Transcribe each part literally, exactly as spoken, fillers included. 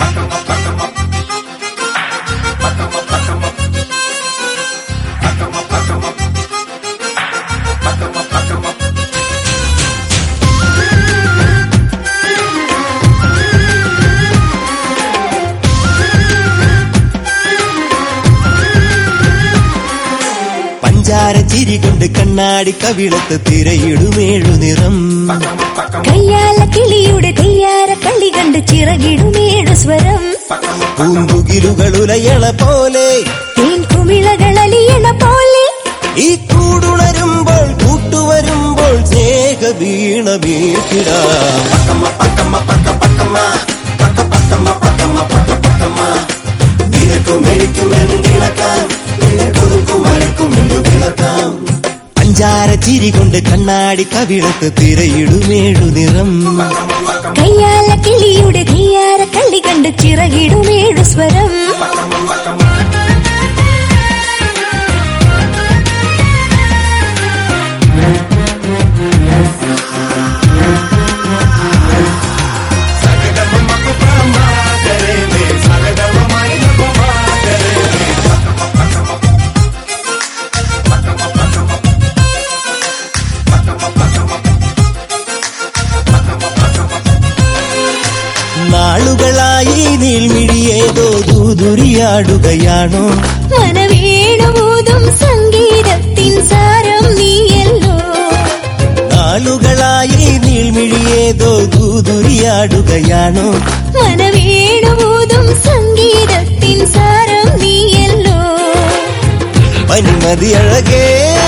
ചിരി കൊണ്ട് കണ്ണാടി കവിളത്ത് തിരയിടുമേഴു നിറം കയ്യാല കിളിയുടെ തെയ്യാര കളി കണ്ട് ചിറകിടുമേഴു സ്വരം പൂന്തുകിലുകളുലയണ പോലെ തേൻ കുമിളകളലിയണ പോലെ ഈ കൂടുണരുമ്പോൾ കൂട്ടുവരുമ്പോൾ സ്നേഹ വീണ വീട്ടിടാ പഞ്ചാര ചിരി കൊണ്ട് കണ്ണാടി കവിളത്ത് തിരയിടുമേഴു നിറം കയ്യാല കിളിയുടെ തെയ്യാര കളി കണ്ട് ചിറകിടുമേഴു സ്വരം നാളുകളായി നീൾമിഴിയേതോ ദൂതുരിയാടുകയാണോ മനവേണുമൂതും സംഗീതത്തിൻ സാരം നീയല്ലോ നാളുകളായി നീൾമിഴിയേതോ ദൂതുരിയാടുകയാണോ മനവേണുമൂതും സംഗീതത്തിൻ സാരം നീയല്ലോ പനിമതി അഴകേ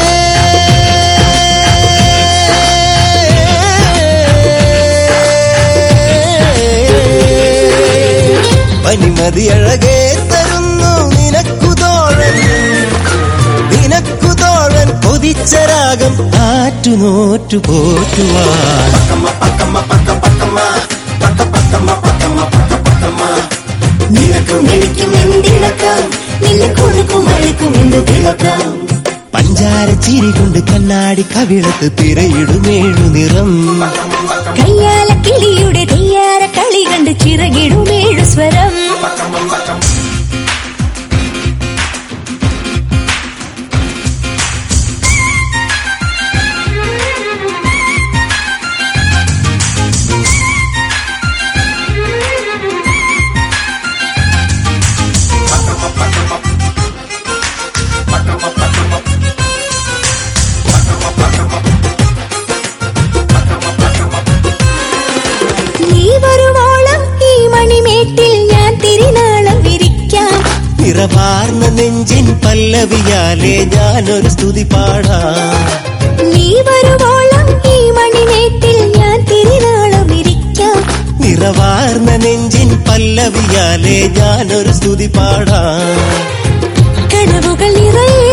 പനിമതി അഴകേ തരുന്നു നിനക്കുതോഴൻ നിനക്കുതോഴൻ കൊതിച്ചരാഗം ആറ്റുനോറ്റു പോറ്റുവാൻ നിനക്കും എനിക്കും എന്തിളക്കാം നിന്നെ കൊടുക്കും അഴിക്കും എന്ത് തിളക്കാം പഞ്ചാര ചിരി കൊണ്ട് കണ്ണാടി കവിളത്ത് തിരയിടുമേഴു നിറം കയ്യാല കിളിയുടെ തെയ്യാര കളി കണ്ട് ചിറകിടുമേഴു സ്വരം നിറവാർന്ന നെഞ്ചിൻ പല്ലവിയാലേ ഞാനൊരു സ്തുതി പാടാം നീ വരുവോളം ഈ മണിമേട്ടിൽ ഞാൻ തിരുനാളം ഇരിക്കാം നിറവാർന്ന നെഞ്ചിൻ പല്ലവിയാലേ ഞാനൊരു സ്തുതി പാടാം കനവുകൾ നിറയെ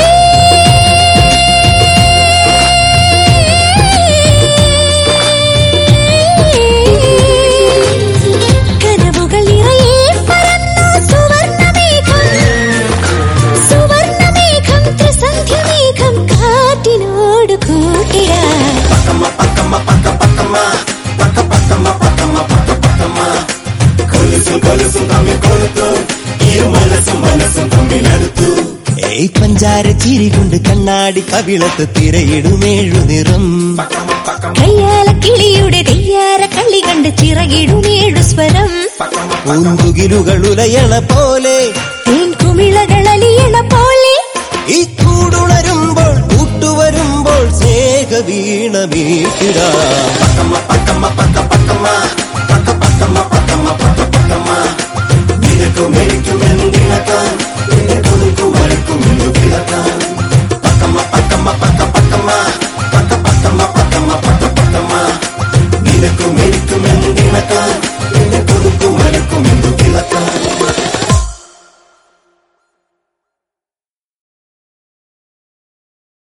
പഞ്ചാര ചിരി കൊണ്ട് കണ്ണാടി കവിളത്ത് തിരയിടുമേഴു നിറം കയ്യാല കിളിയുടെ തെയ്യാര കളി കണ്ട് ചിറകിടുമേഴു സ്വരം പൂന്തുകിലുകളുലയണ പോലെ തേൻ കുമിളകളലിയണ പോലെ ഈ കൂടുണരുമ്പോൾ കൂട്ടുവരുമ്പോൾ സ്നേഹ വീണ വീട്ടിടാ